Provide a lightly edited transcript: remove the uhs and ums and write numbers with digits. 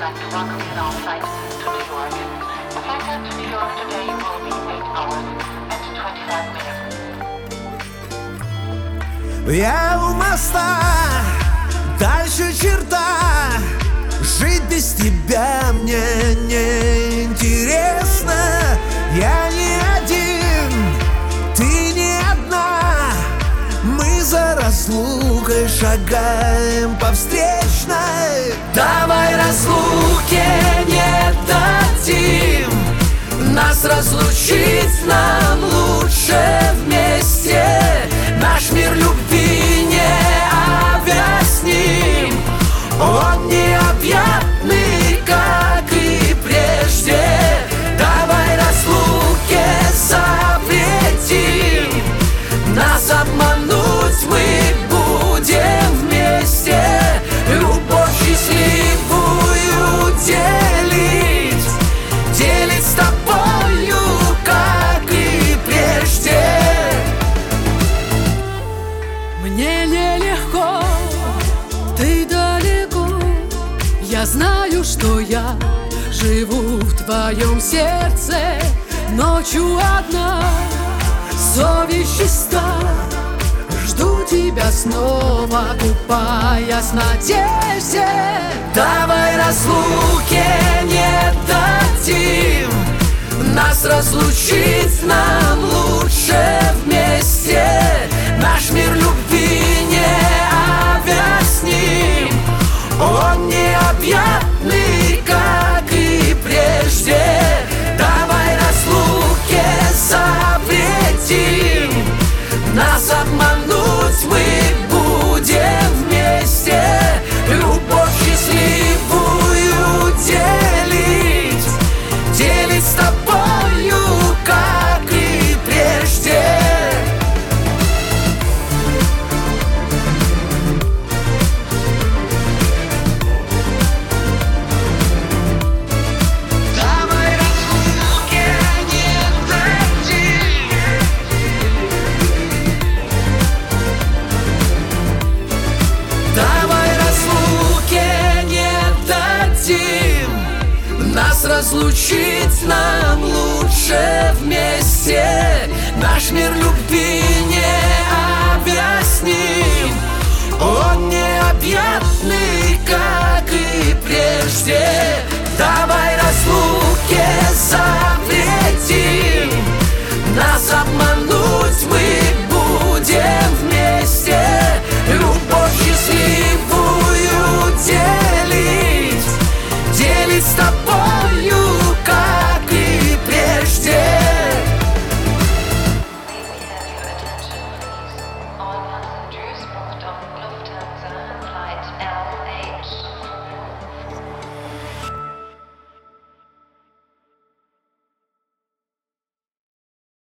like to welcome you on flight to New York. The flight out to New York today will be 8 hours and 25 minutes. Я у моста, дальше черта. Жить без тебя мне не интересно. Я не один, ты не одна. Мы за разлукой шагаем по встречной. Давай разлуке не дадим нас разлучить, нам лучше вместе. Наш мир любви не объясним, он необъятный, как и прежде. Давай разлуке запретим нас обмануть, мы будем вместе. Любовь счастливую делить с тобою, как и прежде. Мне нелегко, ты далеко. Я знаю, что я живу в твоем сердце. Ночью одна, совесть чиста. Жду тебя снова, купаясь в надежде. Давай разлуке не дадим нас разлучить, нам лучше вместе. Наш мир любви не объясним, он необъятный, как и прежде. Давай разлуке запретим нас обмануть, мы будем вместе. Любовь счастливую делить с тобою, как и прежде. Давай разлуке не дадим. Давай разлуке не дадим нас разлучить, нам лучше вместе. Наш мир любви не объясним, он необъятный, как и прежде.